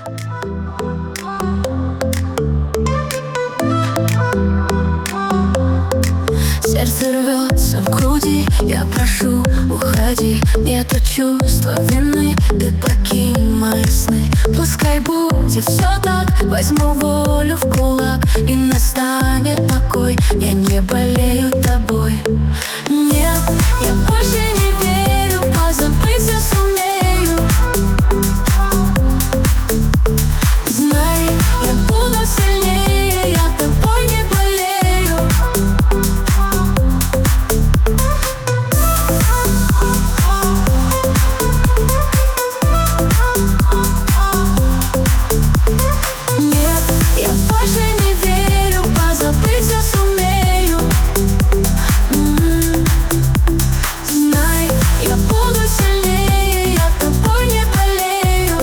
Сердце рвется в груди, я прошу, уходи. Нету чувства вины, ты покинь мои сны. Пускай будет все так, возьму волю в кулак, и настанет покой, я не болею тобой. Нет, я больше не верю, позабыть я сумею. Знай, я буду сильнее, я тобой не болею. Нет, я больше не верю, позабыть я сумею. Знай, я буду сильнее, я тобой не болею.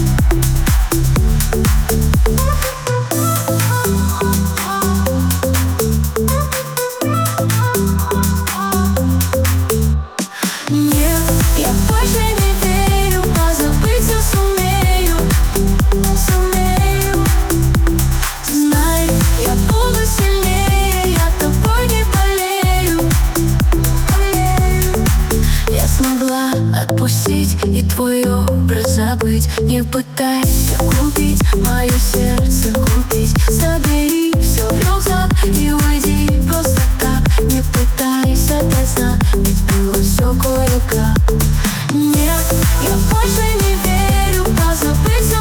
Нет, я больше не верю, позабыть я сумею. Сумею. Знай, я буду сильнее, я тобой не болею. Я смогла отпустить и твой образ забыть. Не пытайся купить мое сердце, купить. Забери все в рюкзак и уйди просто так. Не пытайся дать знак, ведь было все кое-как. Нет, я больше не верю, позабыть